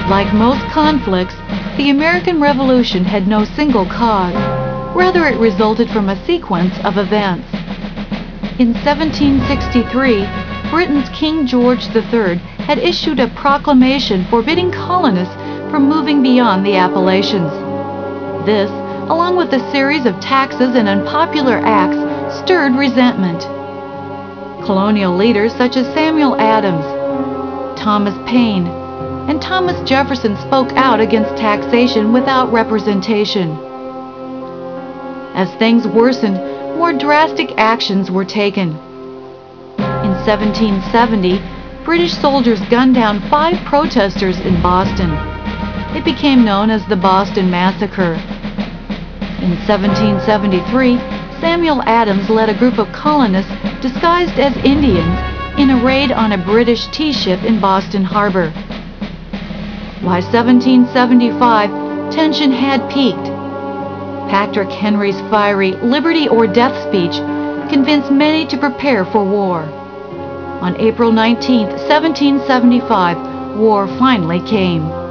Like most conflicts, the American Revolution had no single cause. Rather, it resulted from a sequence of events. In 1763, Britain's King George III had issued a proclamation forbidding colonists from moving beyond the Appalachians. This, along with a series of taxes and unpopular acts, stirred resentment. Colonial leaders such as Samuel Adams, Thomas Paine, and Thomas Jefferson spoke out against taxation without representation. As things worsened, more drastic actions were taken. In 1770, British soldiers gunned down 5 protesters in Boston. It became known as the Boston Massacre. In 1773, Samuel Adams led a group of colonists disguised as Indians in a raid on a British tea ship in Boston Harbor. By 1775, tension had peaked. Patrick Henry's fiery "Liberty or Death" speech convinced many to prepare for war. On April 19, 1775, war finally came.